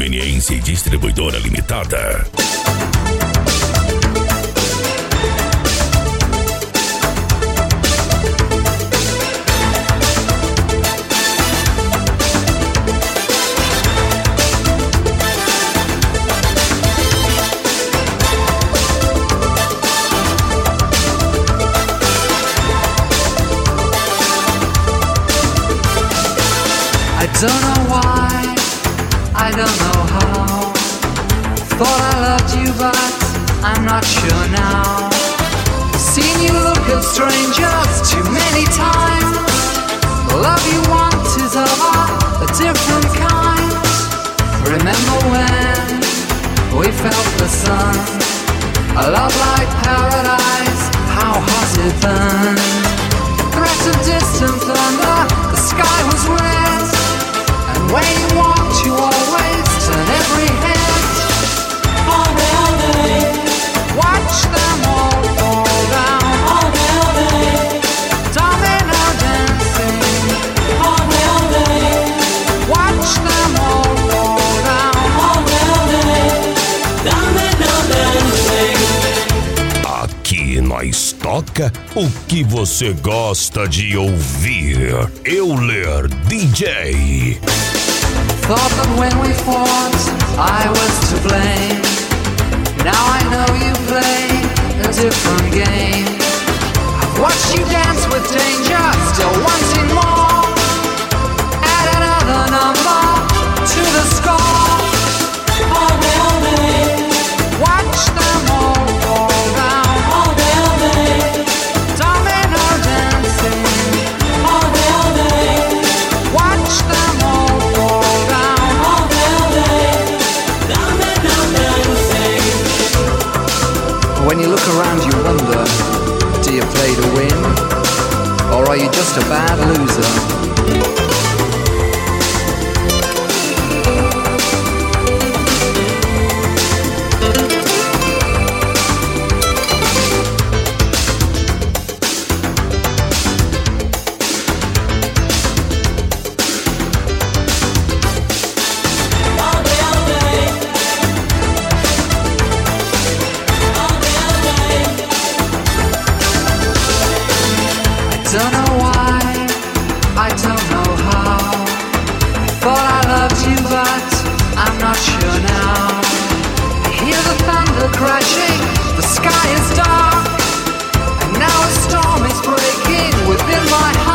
Conveniência e Distribuidora Limitada. I don't know why, I don't know how. Thought I loved you but I'm not sure now. Seen you look at strangers too many times. The love you want is of a different kind. Remember when we felt the sun, a love like paradise, how hot it burned. Threat of distant thunder, the sky was red. When you walk, you always turn every head. All day, watch them all fall down. All day, domino dancing. All day, watch them all fall down. All day, domino dancing. Aqui nós toca o que você gosta de ouvir. Euler DJ. Thought that when we fought, I was to blame. Now I know you play a different game. I've watched you dance with danger, still wanting more. Add another number to the score. All day, watch them all fall down. All day, domino dancing. All day, watch them all fall down. All day, domino dancing. When you look around you wonder, do you play to win? Or are you just a bad loser? Don't know why, I don't know how. Thought I loved you but I'm not sure now. I hear the thunder crashing, the sky is dark, and now a storm is breaking within my heart.